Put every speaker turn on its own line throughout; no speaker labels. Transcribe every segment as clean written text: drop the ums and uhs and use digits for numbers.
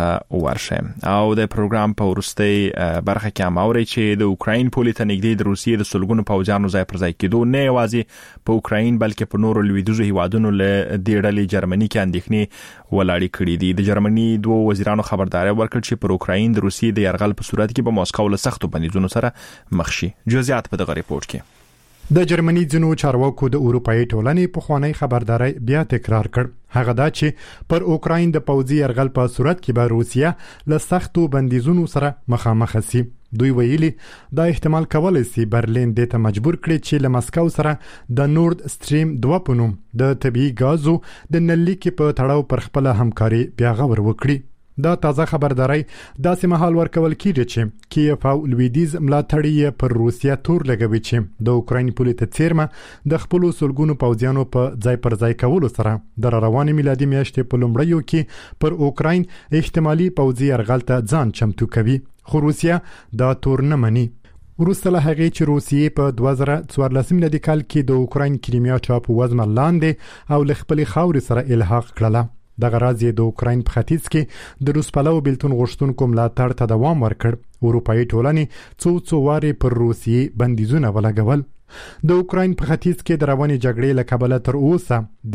ته ورشه. او د پروګرام په وروستۍ برخه کې هم اوري چې د اوکراین پولې ته نږدې د روسیې د سلګونو پوځیانو ځای پر ځای کېدو نه یوازې په اوکراین بلکې په نورو لویدیځو هیوادونو له دې ډلې جرمني کې اندېښنې ولاړې کړې دي. د جرمني دوه وزیرانو خبرداري ورکړه چې پر اوکراین د روسیې د یرغل په صورت کې به ماسکو له سختو بندیزونو سره مخ شي. جزئیات په دغه ریپورت کې.
د جرمني ځینو چارواکو د اروپאי ټولنې په خوانی خبرداري بیا تکرار کړ. هغه دا چې پر اوکراین د پوځي یرغل په صورت کې به روسیا له سختو بندیزونو سره مخامخ شي. دوی ویلي دا احتمال کولای شي برلین د ته مجبور کړي چې له مسکو سره د نورد سټریم 2 په نوم د طبيعي غازو د نللیک په تړاو پر خپل همکاري بیا غور وکړي. دا تازه خبرداري داسې مهال ورکول کیږي چې کیف او لویدیز ملاتړي پر روسیا تور لګوي چې د اوکراین پولې ته چیرمه د خپل سلګونو پوځیانو په ځای پر ځای کولو سره د رواني میلادي میاشتې په لومړیو کې پر اوکراین احتمالي پوځي یرغل ته ځان چمتو کوي. خو روسیا دا تور نه مني. وروسته له هغې چې روسیې په 2014 میلادي کال کې د اوکراین کریمیا چاپ وزمه لاندې او له خپل خاورې سره الحاق کړله. د غراض د اوکراین په ختیځ کې د روس پلو بیلتون غوښتونکو ملاتړ ته دوام ورکړ. اروپאי ټولنې څو واري پر روسیې بندیزونه ولګول. د اوکراین په ختیځ کې د رواني جګړې له کبله تر اوسه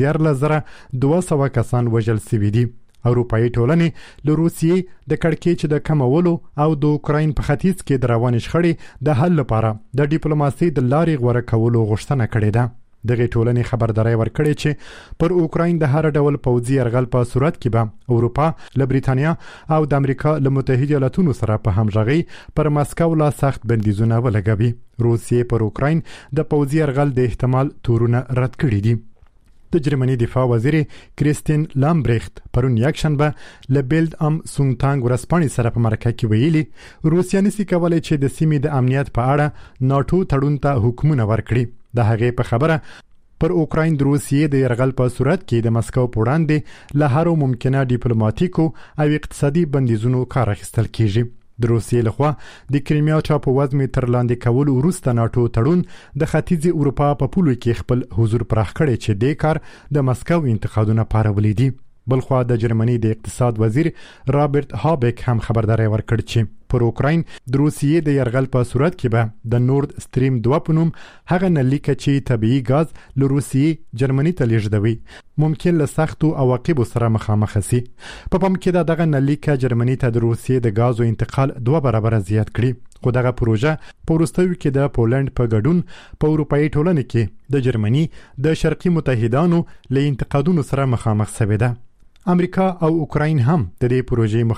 14200 کسان وژل شوي دي. اروپאי ټولنې له روسیې د کړکېچ د کمولو او د اوکراین په ختیځ کې د رواني شخړې د حل لپاره د ډیپلوماسي د لارې غوړه کولو غوښتنه کړې ده. دغه ټولنې خبرداري ورکړې چې پر اوکراین د هر ډول پوځي یرغل په صورت کې به اروپا له بریتانیا او د امریکا له متحده ایالاتونو سره په همغږي پر مسکو لا سخت بندیزونه ولګوي. روسیې پر اوکراین د پوځي یرغل د احتمال تورونه رد کړي دي. د جرمني دفاع وزیر کریستین لامبریخت پرون یکشنبه له بیلد ام سونګټانګ ورسپانې سره په مرکه کې ویلي روسیا نسي کولای چې د سیمې د امنیت په اړه ناتو تړون ته حکمونه ورکړي. د هغې په خبره پر اوکراین د روسیې د یرغل په صورت کې د مسکو په وړاندې له هر ممکنه ډیپلوماټیکو او اقتصادي بندیزونو کار اخیستل کیږي. د روسیې لخوا د کریمیا چاپ وزمې تر لاندې کول وروسته ناتو تړون د ختیځې اروپا په پولو کې خپل حضور پراخ کړي چې د کار د مسکو انتقادونه پارولې دي. بلخوا د جرمني د اقتصاد وزیر رابرت هابک هم خبرداري ورکړ چې پر اوکراین د روسیې د یرغل په صورت کې به د نورد سټریم 2 په نوم هغه نلیک چې طبيعي غاز له روسیې جرمني ته لیږدوي ممکن له سختو عواقبو سره مخامخ شي. په پام کې دغه نلیک جرمني ته د روسیې د غازو انتقال 2 برابر زیات کړي. خو دغه پروژه په وروستیو کې د پولند په ګډون په اروپאי ټولنه کې د جرمني د شرقي متحدانو له انتقادونو سره مخامخ شوې ده. امریکا او اوکراین هم د دې پروژې